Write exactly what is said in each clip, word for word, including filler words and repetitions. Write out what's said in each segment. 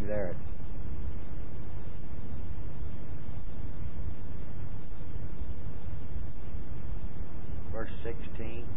you there? Verse sixteen.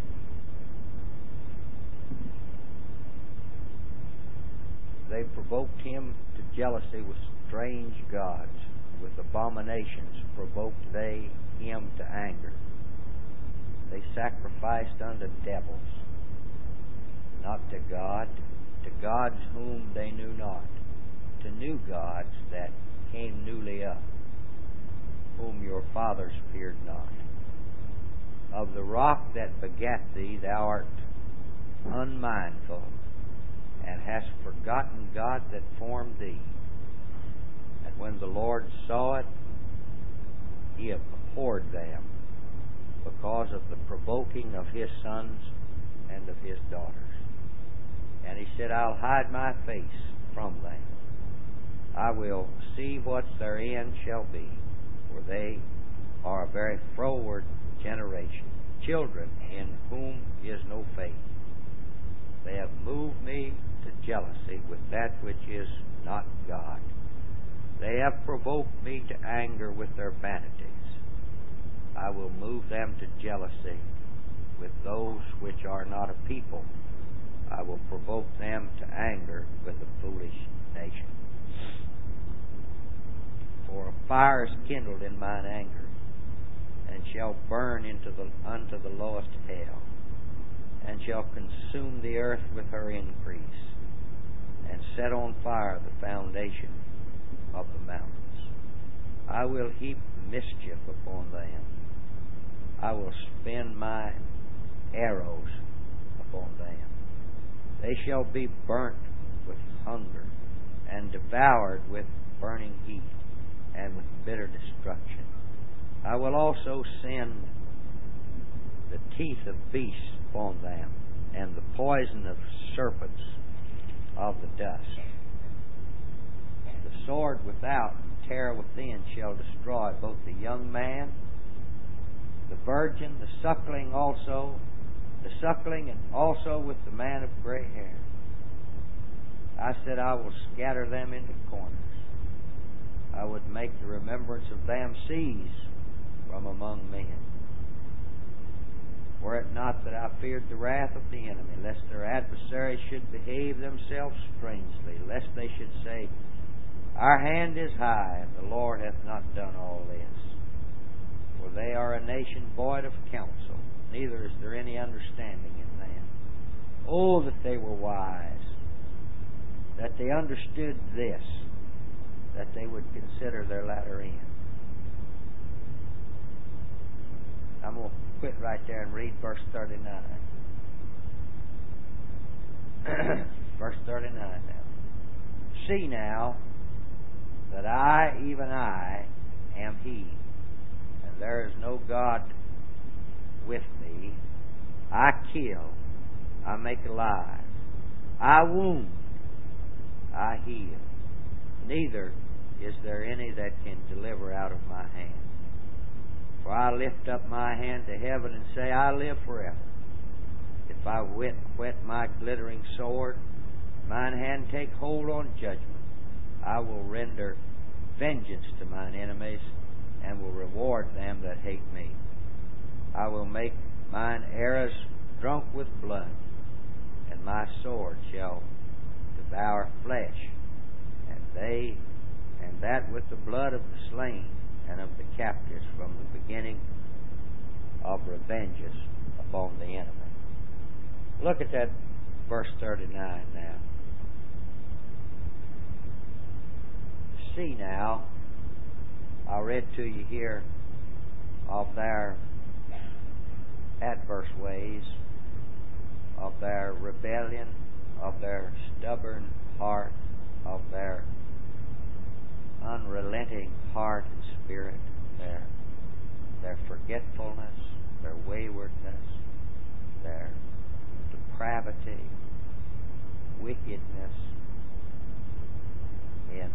They provoked him to jealousy with strange gods. With abominations provoked they him to anger. They sacrificed unto devils, not to God, to gods whom they knew not, to new gods that came newly up, whom your fathers feared not. Of the rock that begat thee thou art unmindful, and hast forgotten God that formed thee. And when the Lord saw it, he abhorred them, because of the provoking of his sons and of his daughters. And he said, I'll hide my face from them. I will see what their end shall be, for they are a very froward generation, children in whom is no faith. They have moved me to jealousy with that which is not God. They have provoked me to anger with their vanities. I will move them to jealousy with those which are not a people. I will provoke them to anger with a foolish nation. For a fire is kindled in mine anger, and shall burn into the unto the lowest hell, and shall consume the earth with her increase, and set on fire the foundation of the mountains. I will heap mischief upon them. I will spin my arrows upon them. They shall be burnt with hunger, and devoured with burning heat, and with bitter destruction. I will also send the teeth of beasts upon them, and the poison of serpents of the dust. The sword without and terror within shall destroy both the young man, the virgin, the suckling also, the suckling, and also with the man of gray hair. I said, I will scatter them into corners. I would make the remembrance of them cease from among men. Were it not that I feared the wrath of the enemy, lest their adversaries should behave themselves strangely, lest they should say, Our hand is high, and the Lord hath not done all this. For they are a nation void of counsel, neither is there any understanding in them. Oh, that they were wise, that they understood this, that they would consider their latter end. I'm going to quit right there and read verse thirty-nine. Verse thirty-nine now. See now that I, even I, am He, and there is no God with me. I kill, I make alive, I wound, I heal. Neither is there any that can deliver out of my hand. For I lift up my hand to heaven and say, I live forever. If I whet, whet my glittering sword, mine hand take hold on judgment, I will render vengeance to mine enemies, and will reward them that hate me. I will make mine arrows drunk with blood, and my sword shall devour flesh, and they, and that with the blood of the slain and of the captives from the beginning of revenges upon the enemy. Look at that verse thirty-nine now. See now, I read to you here of their adverse ways, of their rebellion, of their stubborn heart, of their unrelenting heart and spirit, their, their forgetfulness, their waywardness, their depravity, wickedness in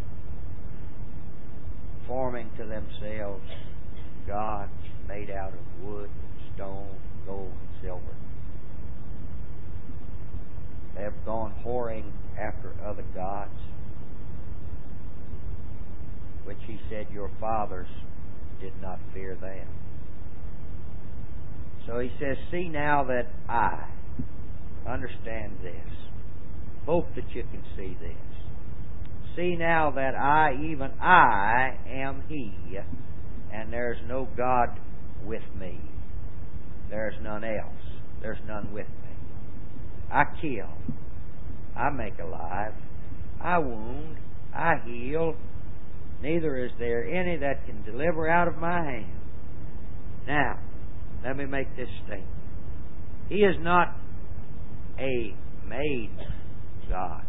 forming to themselves gods made out of wood, stone, gold, and silver. They have gone whoring after other gods. your fathers did not fear them. So he says, see now that I, understand this. Hope that you can see this. See now that I, even I, am He, and there's no God with me. There's none else. There's none with me. I kill. I make alive. I wound. I heal. Neither is there any that can deliver out of my hand. Now, let me make this statement. He is not a made God.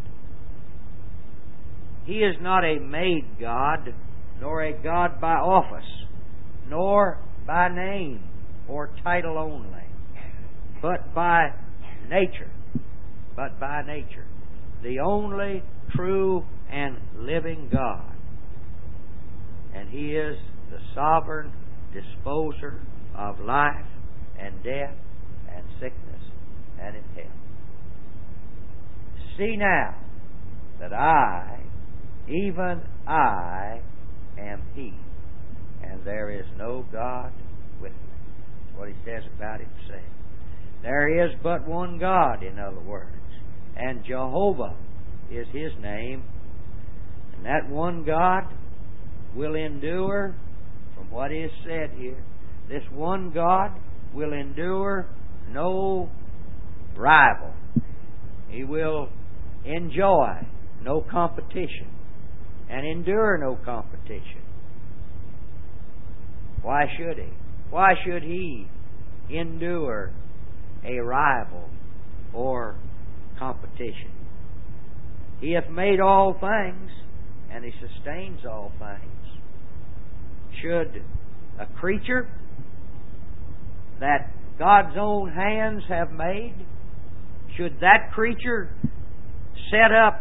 He is not a made God, nor a God by office, nor by name or title only, but by nature. But by nature. The only true and living God. And He is the sovereign disposer of life and death and sickness and in hell. See now that I, even I, am He, and there is no God with me. That's what He says about Himself. There is but one God, in other words, and Jehovah is His name, and that one God will endure, from what is said here, this one God will endure no rival. He will enjoy no competition and endure no competition. Why should He? Why should He endure a rival or competition? He hath made all things, and He sustains all things. Should a creature that God's own hands have made, should that creature set up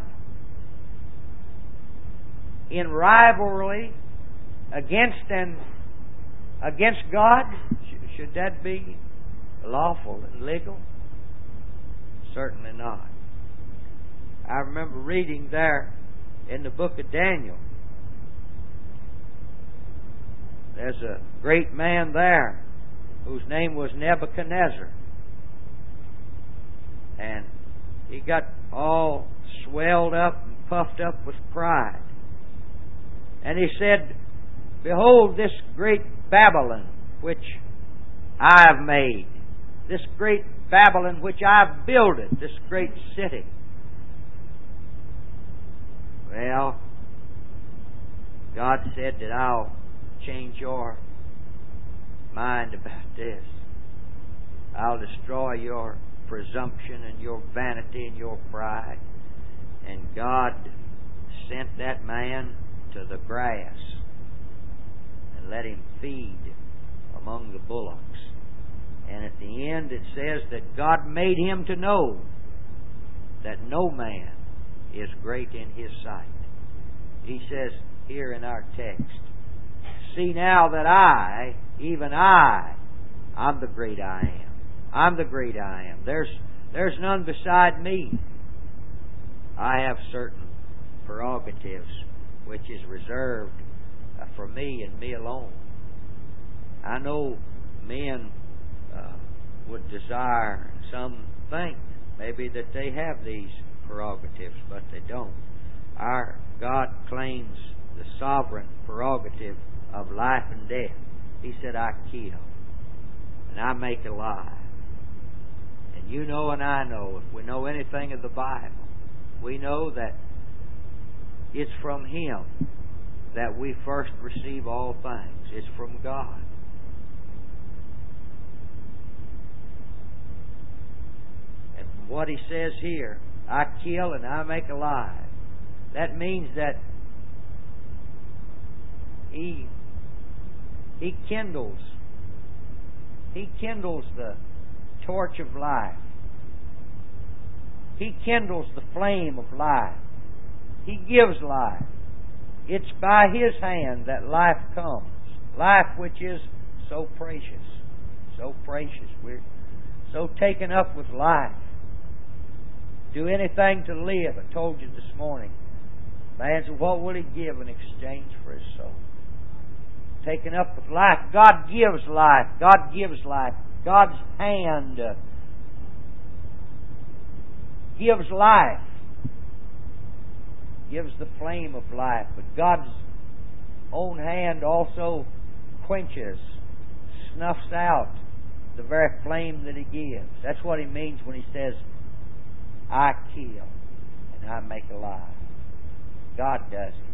in rivalry against and against God, should that be lawful and legal? Certainly not. I remember reading there in the book of Daniel. There's a great man there whose name was Nebuchadnezzar. And he got all swelled up and puffed up with pride. And he said, behold, this great Babylon which I have made, this great Babylon which I've builded, this great city. Well, God said that I'll change your mind about this. I'll destroy your presumption and your vanity and your pride. And God sent that man to the grass and let him feed among the bullocks. And at the end it says that God made him to know that no man is great in His sight. He says here in our text, see now that I, even I, I'm the great I am. I'm the great I am. There's, there's none beside me. I have certain prerogatives which is reserved for me and me alone. I know men uh, would desire, some think maybe that they have these prerogatives, but they don't. Our God claims the sovereign prerogative of life and death. He said, I kill and I make alive. And you know and I know, if we know anything of the Bible, we know that it's from Him that we first receive all things. It's from God. And from what He says here, I kill and I make alive, that means that He He kindles He kindles the torch of life. He kindles the flame of life. He gives life. It's by His hand that life comes. Life which is so precious. So precious. We're so taken up with life. Do anything to live. I told you this morning. Man said, what will he give in exchange for his soul? taken up with life. God gives life. God gives life. God's hand uh, gives life. Gives the flame of life. But God's own hand also quenches, snuffs out the very flame that He gives. That's what He means when He says, I kill and I make alive. God does it.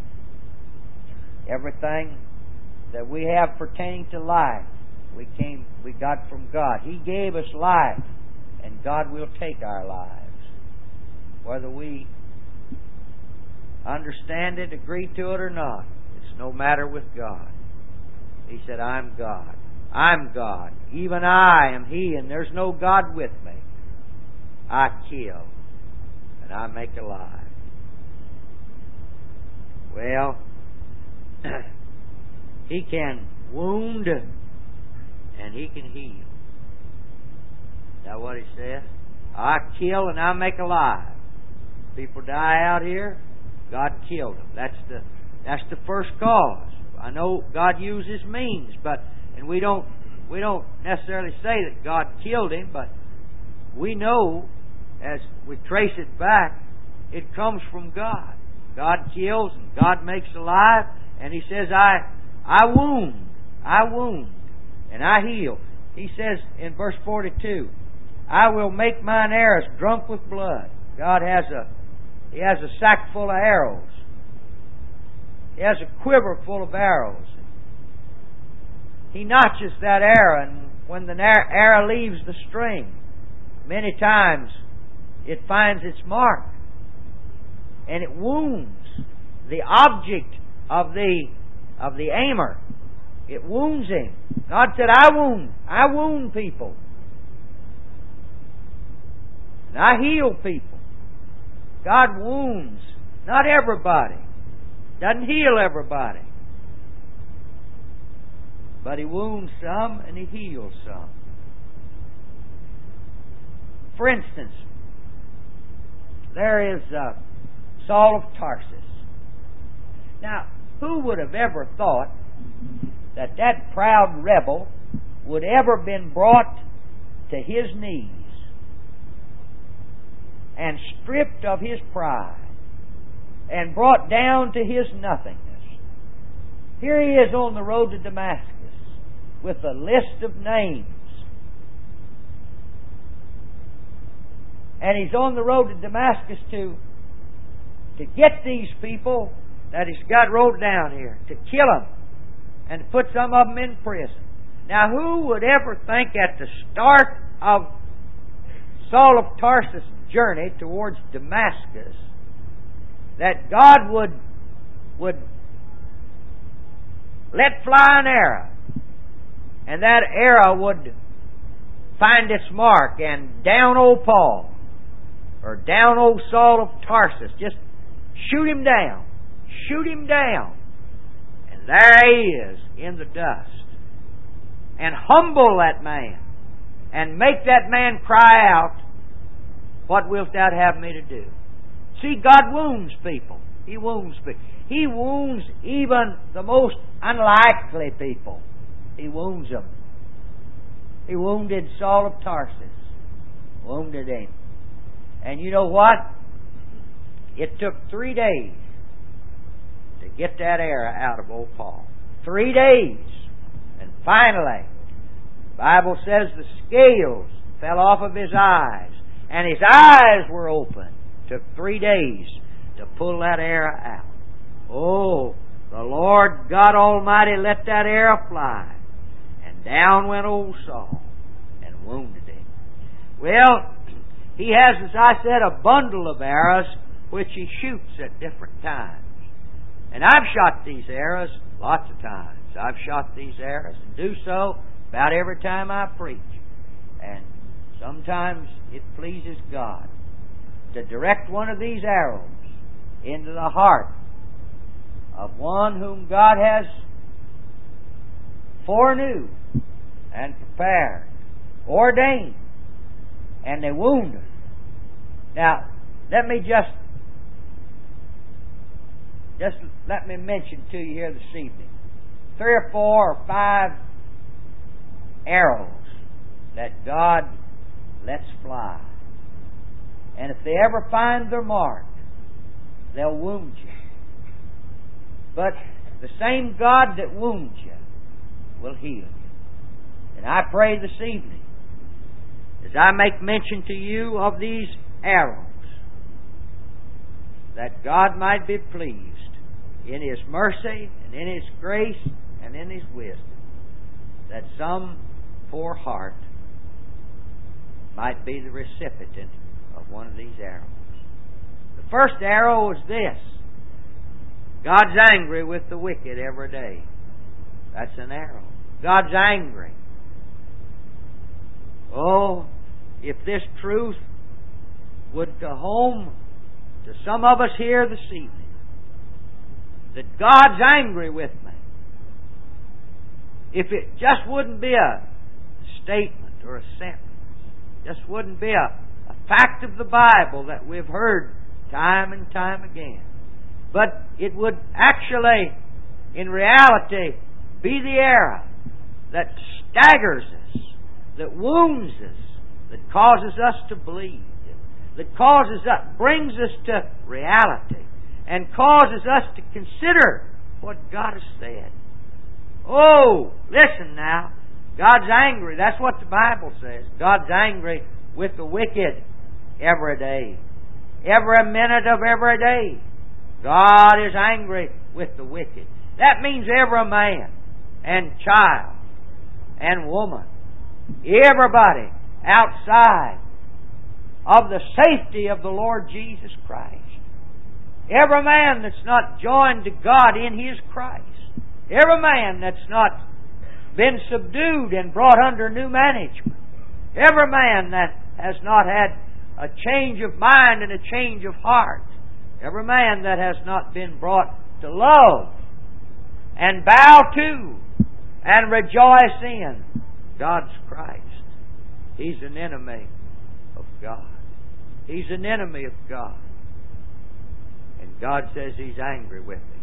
Everything that we have pertaining to life, we came, we got from God. He gave us life, and God will take our lives. Whether we understand it, agree to it or not, it's no matter with God. He said, I'm God. I'm God. Even I am He, and there's no God with me. I kill, and I make alive. Well, He can wound, and He can heal. Is that what He says? I kill and I make alive. People die out here, God killed them. That's the that's the first cause. I know God uses means, but and we don't we don't necessarily say that God killed him, but we know as we trace it back, it comes from God. God kills and God makes alive, and He says, I I wound, I wound, and I heal. He says in verse forty-two, I will make mine arrows drunk with blood. God has a He has a sack full of arrows. He has a quiver full of arrows. He notches that arrow, and when the arrow leaves the string, many times it finds its mark, and it wounds the object of the of the aimer. It wounds him. God said, I wound. I wound people. And I heal people. God wounds. Not everybody. Doesn't heal everybody. But He wounds some and He heals some. For instance, there is uh, Saul of Tarsus. Now, who would have ever thought that that proud rebel would ever been brought to his knees and stripped of his pride and brought down to his nothingness? Here he is on the road to Damascus with a list of names. And he's on the road to Damascus to, to get these people that he's got wrote down here, to kill them and to put some of them in prison. Now, who would ever think at the start of Saul of Tarsus' journey towards Damascus that God would, would let fly an arrow, and that arrow would find its mark, and down old Paul, or down old Saul of Tarsus, just shoot him down, shoot him down, and there he is in the dust, and humble that man, and make that man cry out, what wilt thou have me to do? See, God wounds people. He wounds people. He wounds even the most unlikely people. He wounds them. He wounded Saul of Tarsus. Wounded him. And you know what? It took three days to get that arrow out of old Paul. Three days. And finally, the Bible says the scales fell off of his eyes, and his eyes were open. It took three days to pull that arrow out. Oh, the Lord God Almighty let that arrow fly, and down went old Saul and wounded him. Well, he has, as I said, a bundle of arrows which he shoots at different times. And I've shot these arrows lots of times. I've shot these arrows and do so about every time I preach. And sometimes it pleases God to direct one of these arrows into the heart of one whom God has foreknew and prepared, ordained, and they wound her. Now, let me just just let me mention to you here this evening three or four or five arrows that God lets fly. And if they ever find their mark, they'll wound you. But the same God that wounds you will heal you. And I pray this evening, as I make mention to you of these arrows, that God might be pleased in His mercy and in His grace and in His wisdom, that some poor heart might be the recipient of one of these arrows. The first arrow is this: God's angry with the wicked every day. That's an arrow. God's angry. Oh, if this truth would go home to some of us here this evening, that God's angry with me. If it just wouldn't be a statement or a sentence, just wouldn't be a, a fact of the Bible that we've heard time and time again, but it would actually, in reality, be the arrow that staggers us, that wounds us, that causes us to bleed, that causes us, brings us to reality, and causes us to consider what God has said. Oh, listen now. God's angry. That's what the Bible says. God's angry with the wicked every day. Every minute of every day. God is angry with the wicked. That means every man and child and woman, everybody outside of the safety of the Lord Jesus Christ. Every man that's not joined to God in His Christ. Every man that's not been subdued and brought under new management. Every man that has not had a change of mind and a change of heart. Every man that has not been brought to love and bow to and rejoice in God's Christ. He's an enemy of God. He's an enemy of God. And God says He's angry with him.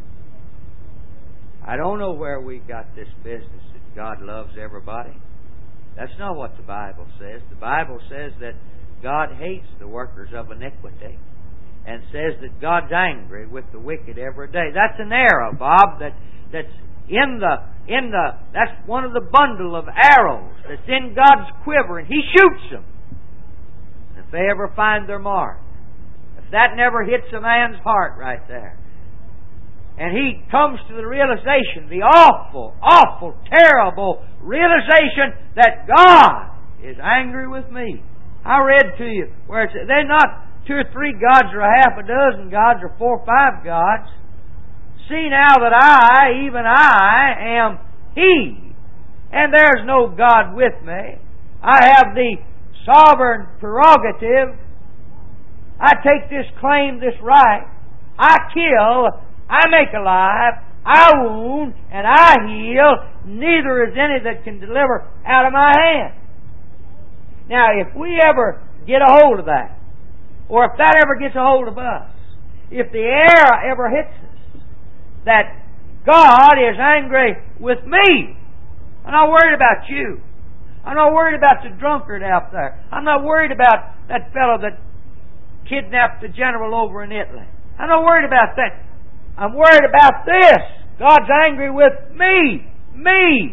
I don't know where we got this business that God loves everybody. That's not what the Bible says. The Bible says that God hates the workers of iniquity and says that God's angry with the wicked every day. That's an arrow, Bob, that, that's in the, in the, that's one of the bundle of arrows that's in God's quiver, and He shoots them. And if they ever find their mark, if that never hits a man's heart right there, and he comes to the realization, the awful, awful, terrible realization that God is angry with me. I read to you where it's, they're not two or three gods or a half a dozen gods or four or five gods. See now that I, even I, am He, and there's no God with me. I have the sovereign prerogative. I take this claim, this right. I kill, I make alive, I wound, and I heal. Neither is any that can deliver out of my hand. Now, if we ever get a hold of that, or if that ever gets a hold of us, if the air ever hits us, that God is angry with me, I'm not worried about you. I'm not worried about the drunkard out there. I'm not worried about that fellow that kidnapped the general over in Italy. I'm not worried about that. I'm worried about this. God's angry with me. Me.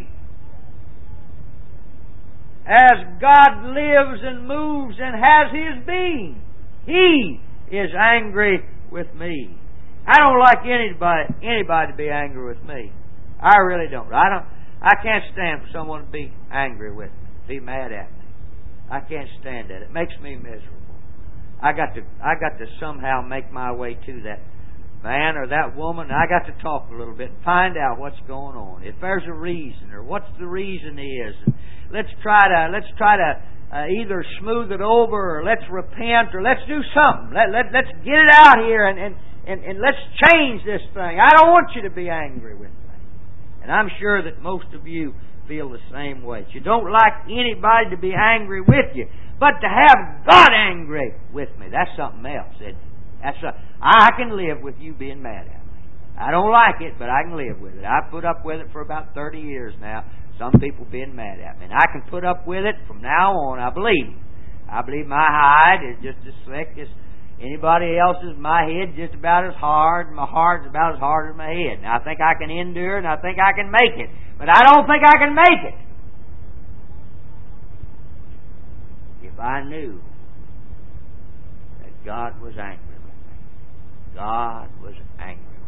As God lives and moves and has His being, He is angry with me. I don't like anybody anybody to be angry with me. I really don't. I don't. I can't stand for someone to be angry with me, be mad at me. I can't stand that. It makes me miserable. I got to. I got to somehow make my way to that man or that woman. I got to talk a little bit and find out what's going on. If there's a reason, or what's the reason is, and let's try to let's try to uh, either smooth it over, or let's repent, or let's do something. Let let let's get it out here and and, and and let's change this thing. I don't want you to be angry with me, and I'm sure that most of you feel the same way. You don't like anybody to be angry with you, but to have God angry with me, that's something else, isn't it? That's a, I can live with you being mad at me. I don't like it, but I can live with it. I've put up with it for about thirty years now. Some people being mad at me. And I can put up with it from now on, I believe. I believe my hide is just as slick as anybody else's. My head's just about as hard. My heart's about as hard as my head. And I think I can endure, and I think I can make it. But I don't think I can make it if I knew that God was angry with me. God was angry with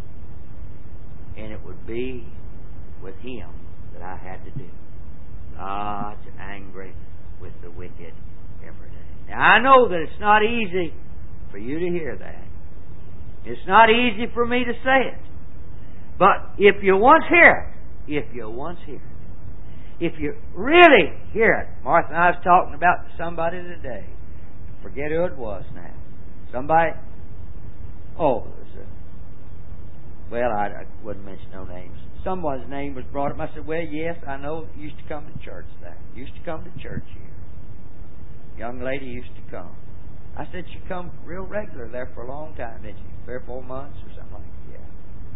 me. And it would be with Him that I had to do. God's angry with the wicked every day. Now, I know that it's not easy for you to hear that. It's not easy for me to say it. But if you once hear it, if you once hear it, if you really hear it, Martha and I was talking about somebody today. Forget who it was now. Somebody, oh, it was a, well, I, I wouldn't mention no names. Someone's name was brought up. I said, well, yes, I know. Used to come to church there. Used to come to church here. Young lady used to come. I said, she come real regular there for a long time, didn't she? Three or four months or something like that. Yeah.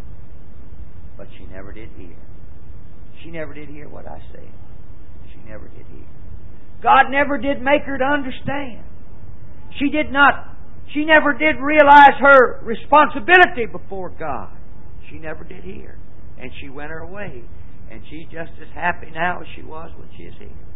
But she never did hear. She never did hear what I said. She never did hear. God never did make her to understand. She did not, she never did realize her responsibility before God. She never did hear. And she went her way. And she's just as happy now as she was when she was here.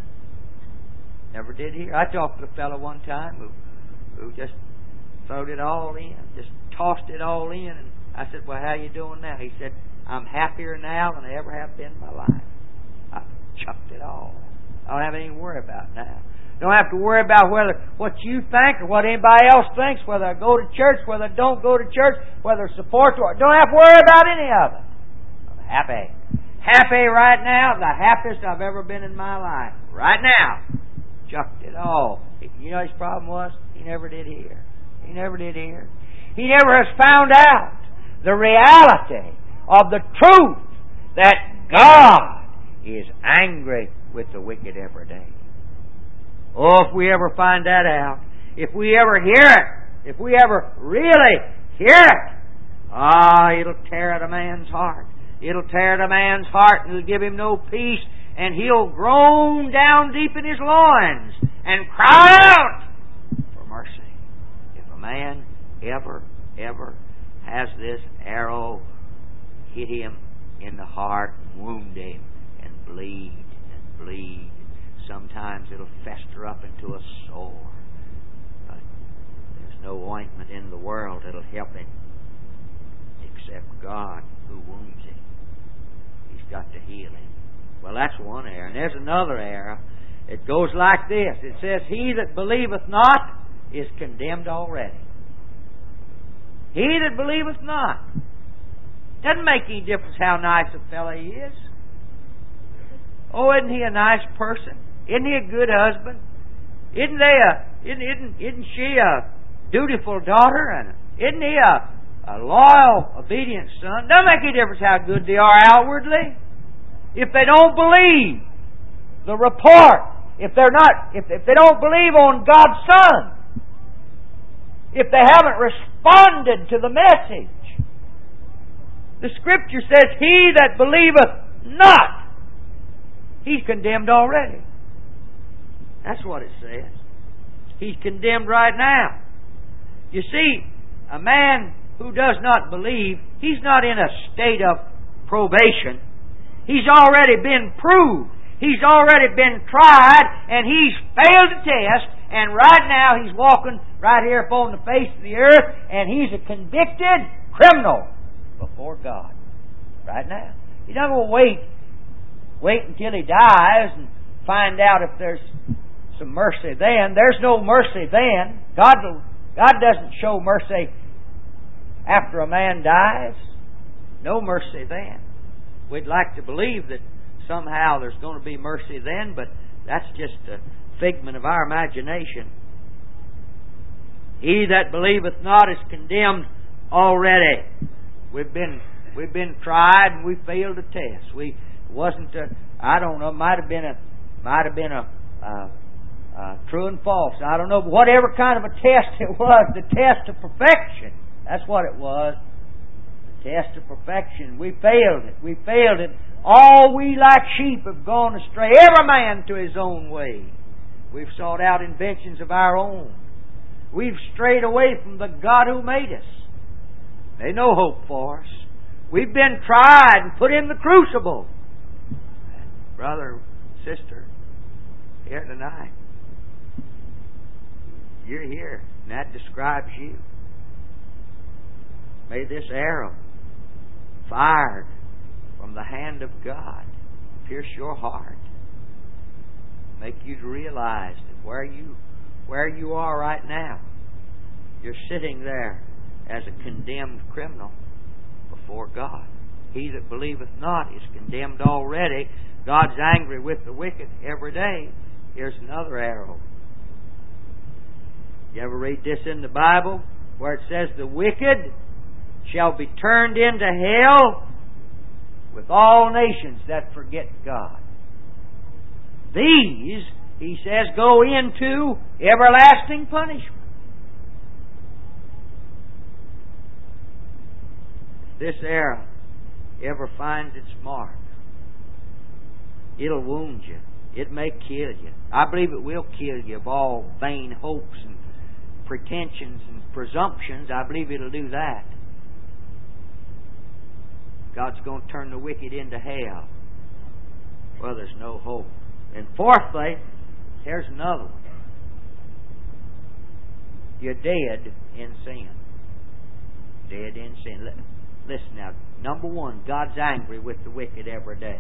Never did hear. I talked to a fellow one time who, who just throwed it all in. Just tossed it all in. And I said, well, how you doing now? He said, I'm happier now than I ever have been in my life. I chucked it all. I don't have anything to worry about now. Don't have to worry about whether what you think or what anybody else thinks, whether I go to church, whether I don't go to church, whether I support or don't have to worry about any of it. I'm happy. Happy right now, the happiest I've ever been in my life. Right now. Chucked it all. You know what his problem was? He never did hear. He never did hear. He never has found out the reality of the truth that God is angry with the wicked every day. Oh, if we ever find that out, if we ever hear it, if we ever really hear it, ah, it'll tear at a man's heart. It'll tear at a man's heart and it'll give him no peace, and he'll groan down deep in his loins and cry out for mercy. If a man ever, ever has this arrow hit him in the heart, wound him, and bleed and bleed, sometimes it'll fester up into a sore. But there's no ointment in the world that'll help him except God who wounds him. He's got to heal him. Well, that's one error. And there's another error. It goes like this. It says, he that believeth not is condemned already. He that believeth not. Doesn't make any difference how nice a fellow he is. Oh, isn't he a nice person? Isn't he a good husband? Isn't they a isn't isn't, isn't she a dutiful daughter? And isn't he a, a loyal, obedient son? Doesn't make any difference how good they are outwardly. If they don't believe the report, if they're not, if, if they don't believe on God's Son, if they haven't responded to the message, the Scripture says, he that believeth not, he's condemned already. That's what it says. He's condemned right now. You see, a man who does not believe, he's not in a state of probation. He's already been proved. He's already been tried, and he's failed the test, and right now he's walking right here upon the face of the earth, and he's a convicted criminal before God. Right now. He's not going to wait, wait until he dies and find out if there's some mercy then. There's no mercy then. God, God doesn't show mercy after a man dies. No mercy then. We'd like to believe that somehow there's going to be mercy then, but that's just a figment of our imagination. He that believeth not is condemned already. We've been we've been tried and we failed the test. We wasn't a, I don't know, might have been a might have been a, a, a true and false. I don't know, but whatever kind of a test it was, the test of perfection. That's what it was. The test of perfection. We failed it. We failed it. All we like sheep have gone astray, every man to his own way. We've sought out inventions of our own. We've strayed away from the God who made us. There's no hope for us. We've been tried and put in the crucible. Brother, sister, here tonight, you're here, and that describes you. May this arrow, fired from the hand of God, pierce your heart. Make you to realize that where you, where you are right now, you're sitting there as a condemned criminal before God. He that believeth not is condemned already. God's angry with the wicked every day. Here's another arrow. You ever read this in the Bible where it says the wicked shall be turned into hell with all nations that forget God? These, he says, go into everlasting punishment. If this arrow ever finds its mark, it'll wound you. It may kill you. I believe it will kill you of all vain hopes and pretensions and presumptions. I believe it'll do that. God's going to turn the wicked into hell. Well, there's no hope. And fourthly, here's another one. You're dead in sin. Dead in sin. Listen now. Number one, God's angry with the wicked every day.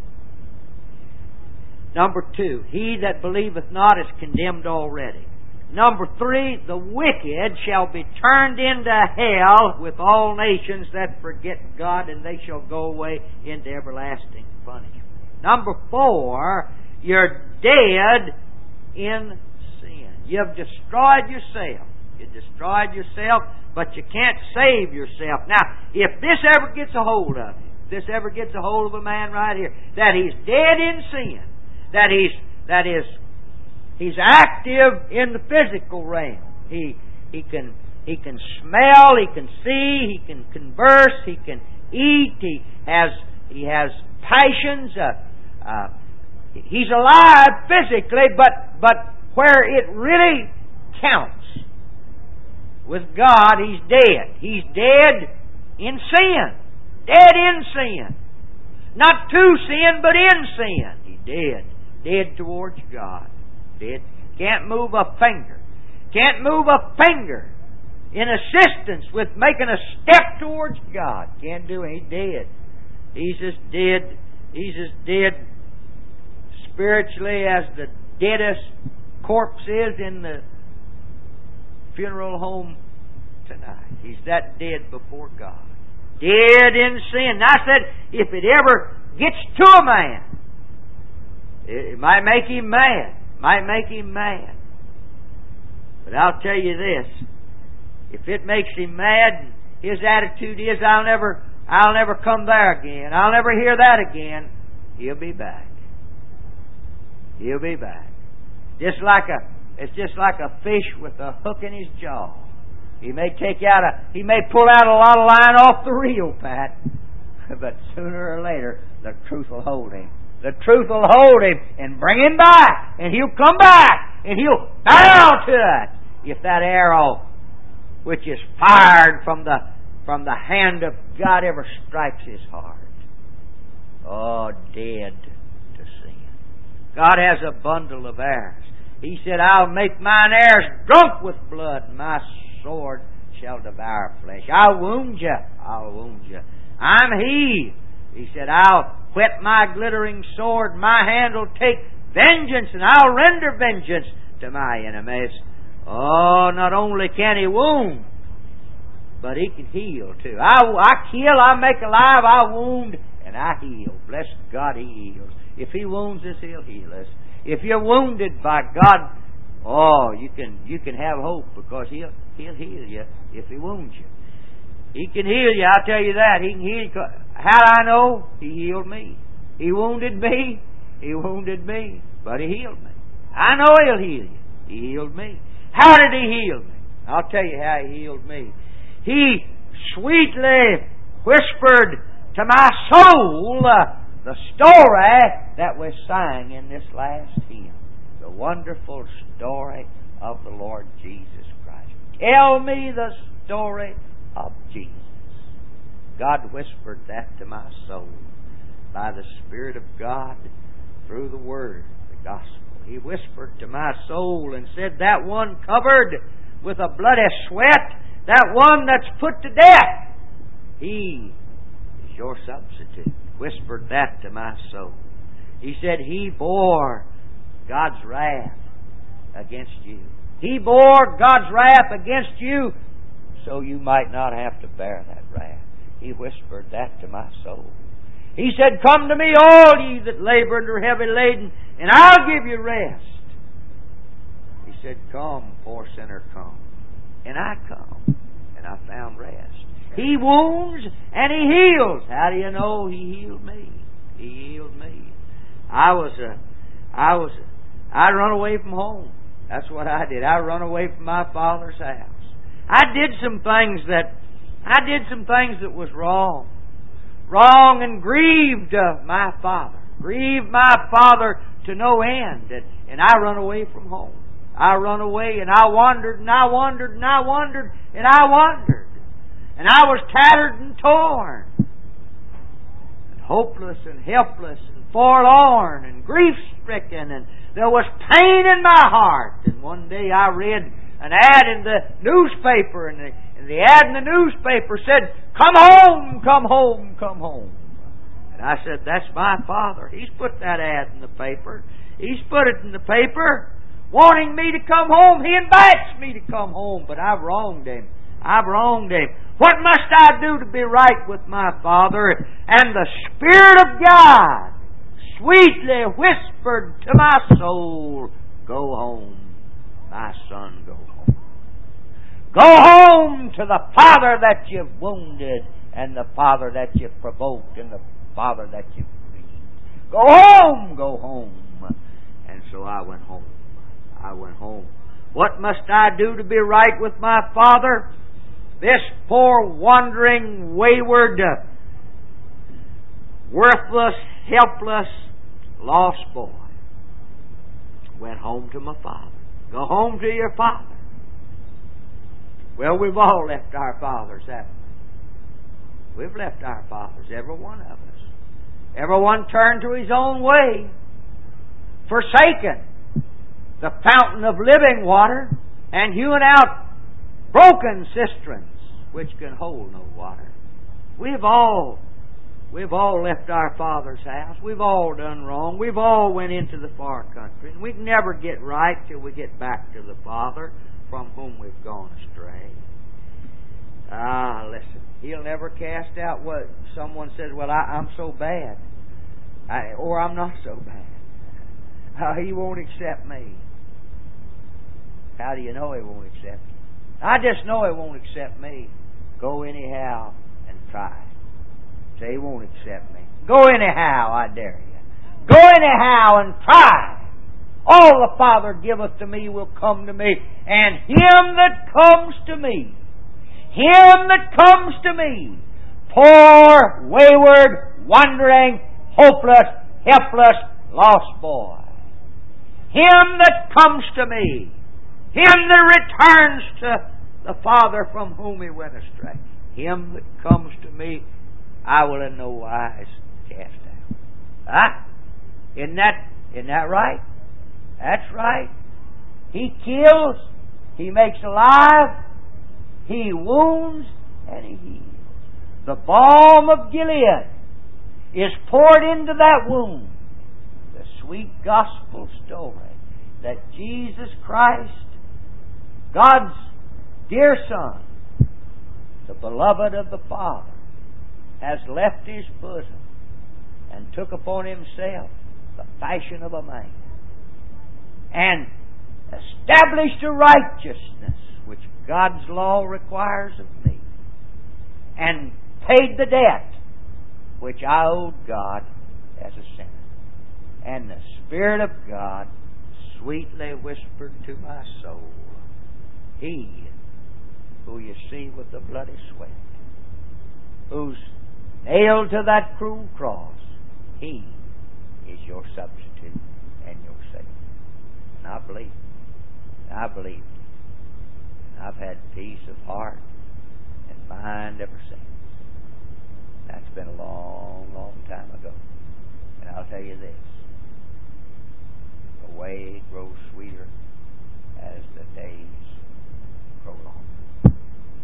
Number two, he that believeth not is condemned already. Number three, the wicked shall be turned into hell with all nations that forget God, and they shall go away into everlasting punishment. Number four, you're dead in sin. You've destroyed yourself. You destroyed yourself, but you can't save yourself. Now, if this ever gets a hold of you, if this ever gets a hold of a man right here, that he's dead in sin, that he's that is he's active in the physical realm. He he can he can smell, he can see, he can converse, he can eat. He has he has passions. Uh, uh, he's alive physically, but but where it really counts with God, he's dead. He's dead in sin. Dead in sin. Not to sin, but in sin. He's dead. Dead towards God. Dead. Can't move a finger. Can't move a finger in assistance with making a step towards God. Can't do it. He's dead. He's as dead. He's as dead spiritually as the deadest corpse is in the funeral home tonight. He's that dead before God. Dead in sin. And I said, if it ever gets to a man, it might make him mad. Might make him mad. But I'll tell you this. If it makes him mad, his attitude is, I'll never, I'll never come there again. I'll never hear that again. He'll be back. He'll be back. Just like a, it's just like a fish with a hook in his jaw. He may take out a, he may pull out a lot of line off the reel, Pat. But sooner or later, the truth will hold him. The truth will hold him and bring him back. And he'll come back. And he'll bow to it. If that arrow, which is fired from the from the hand of God, ever strikes his heart. Oh, dead to sin. God has a bundle of arrows. He said, I'll make mine heirs drunk with blood. My sword shall devour flesh. I'll wound you. I'll wound you. I'm He. He said, I'll whet my glittering sword. My hand will take vengeance, and I'll render vengeance to my enemies. Oh, not only can He wound, but He can heal too. I, I kill, I make alive, I wound, and I heal. Bless God, He heals. If He wounds us, He'll heal us. If you're wounded by God, oh, you can you can have hope, because He'll He'll heal you if He wounds you. He can heal you, I'll tell you that. He can heal you. How do I know? He healed me. He wounded me. He wounded me. But He healed me. I know He'll heal you. He healed me. How did He heal me? I'll tell you how He healed me. He sweetly whispered to my soul uh, the story that we sang in this last hymn. The wonderful story of the Lord Jesus Christ. Tell me the story of Jesus. God whispered that to my soul by the Spirit of God through the Word, the Gospel. He whispered to my soul and said, that one covered with a bloody sweat, that one that's put to death, He is your substitute. Whispered that to my soul. He said, He bore God's wrath against you. He bore God's wrath against you so you might not have to bear that wrath. He whispered that to my soul. He said, come to me, all ye that labor and are heavy laden, and I'll give you rest. He said, come, poor sinner, come. And I come, and I found rest. He wounds and He heals. How do you know He healed me? He healed me. I was a, I was, a, I run away from home. That's what I did. I run away from my father's house. I did some things that, I did some things that was wrong. Wrong and grieved uh, my father. Grieved my father to no end. And, and I run away from home. I run away and I wandered and I wandered and I wandered and I wandered. And I was tattered and torn. And hopeless and helpless and forlorn and grief-stricken. And there was pain in my heart. And one day I read an ad in the newspaper, and the, and the ad in the newspaper said, come home, come home, come home. And I said, that's my father. He's put that ad in the paper. He's put it in the paper, wanting me to come home. He invites me to come home, but I've wronged him. I've wronged him. What must I do to be right with my Father? And the Spirit of God sweetly whispered to my soul, go home, my son, go home. Go home to the Father that you've wounded, and the Father that you've provoked, and the Father that you've grieved. Go home, go home. And so I went home. I went home. What must I do to be right with my Father? This poor, wandering, wayward, worthless, helpless, lost boy went home to my father. Go home to your father. Well, we've all left our fathers, haven't we? We've left our fathers, every one of us. Everyone turned to his own way, forsaken the fountain of living water, and hewing out broken cisterns which can hold no water. We've all We've all left our Father's house. We've all done wrong. We've all went into the far country. And we can never get right till we get back to the Father from whom we've gone astray. Ah, listen. He'll never cast out what someone says, well, I, I'm so bad. I, or I'm not so bad. Uh, he won't accept me. How do you know He won't accept you? I just know He won't accept me. Go anyhow and try. Say, He won't accept me. Go anyhow, I dare you. Go anyhow and try. All the Father giveth to me will come to me, and him that comes to me, him that comes to me, poor, wayward, wandering, hopeless, helpless, lost boy, him that comes to me, him that returns to the Father from whom he went astray, him that comes to me, I will in no wise cast out. Ah, isn't that, isn't that right? That's right. He kills, He makes alive, He wounds, and He heals. The balm of Gilead is poured into that wound. The sweet gospel story that Jesus Christ, God's dear Son, the beloved of the Father, has left His bosom and took upon Himself the fashion of a man and established a righteousness which God's law requires of me, and paid the debt which I owed God as a sinner. And the Spirit of God sweetly whispered to my soul, He who you see with the bloody sweat, who's nailed to that cruel cross, He is your substitute and your Savior. And I believe it. I believe it. I've had peace of heart and mind ever since. That's been a long, long time ago. And I'll tell you this. The way grows sweeter as the days grow longer.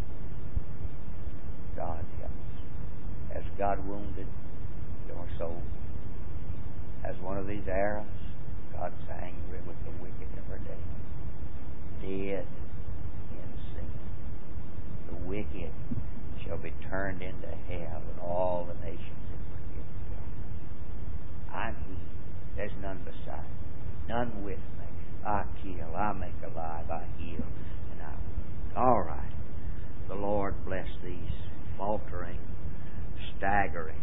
God help us. Has God wounded your soul? As one of these arrows, God's angry with the wicked every day. Dead in sin. The wicked shall be turned into hell, and all the nations that forget God. I'm He. There's none beside me. None with me. I kill, I make alive, I heal, and I... All right. The Lord bless these faltering, staggering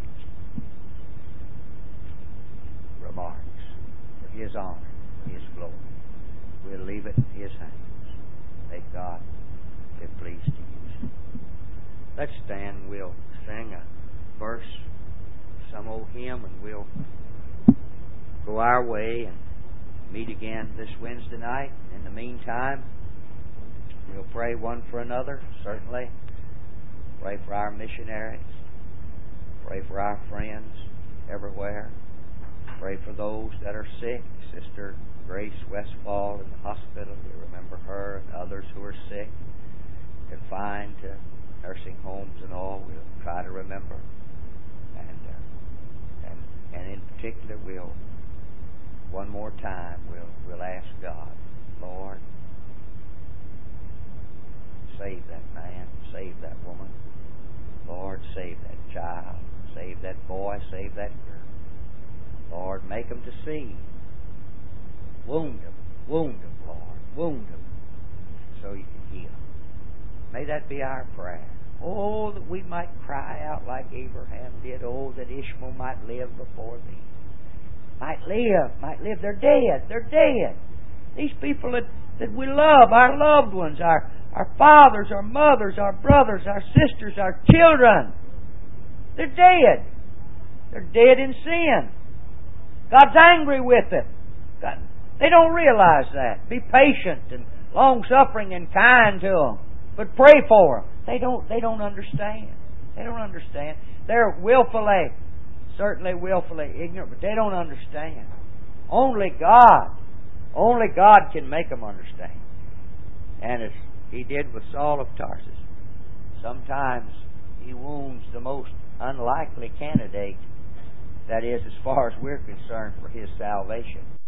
remarks for His honor, for His glory. We'll leave it in His hands. May God be pleased to use it. Let's stand. We'll sing a verse, some old hymn, and we'll go our way and meet again this Wednesday night. In the meantime, we'll pray one for another, certainly. Pray for our missionaries. Pray for our friends everywhere. Pray for those that are sick. Sister Grace Westfall in the hospital. We remember her and others who are sick, confined to nursing homes and all. We'll try to remember. And, uh, and, and in particular, we'll one more time, we'll, we'll ask God, Lord, save that man, save that woman. Lord, save that child, save that boy, save that girl. Lord, make them to see. Wound them, wound them, Lord, wound them so you can heal. May that be our prayer. Oh, that we might cry out like Abraham did. Oh, that Ishmael might live before thee. Might live, might live. They're dead. They're dead. These people that, that we love, our loved ones, our, our fathers, our mothers, our brothers, our sisters, our children, they're dead. They're dead in sin. God's angry with them. God, they don't realize that. Be patient and long-suffering and kind to them. But pray for them. They don't, they don't understand. They don't understand. They're willfully certainly willfully ignorant, but they don't understand. Only God, only God can make them understand. And as He did with Saul of Tarsus, sometimes He wounds the most unlikely candidate, that is, as far as we're concerned, for His salvation.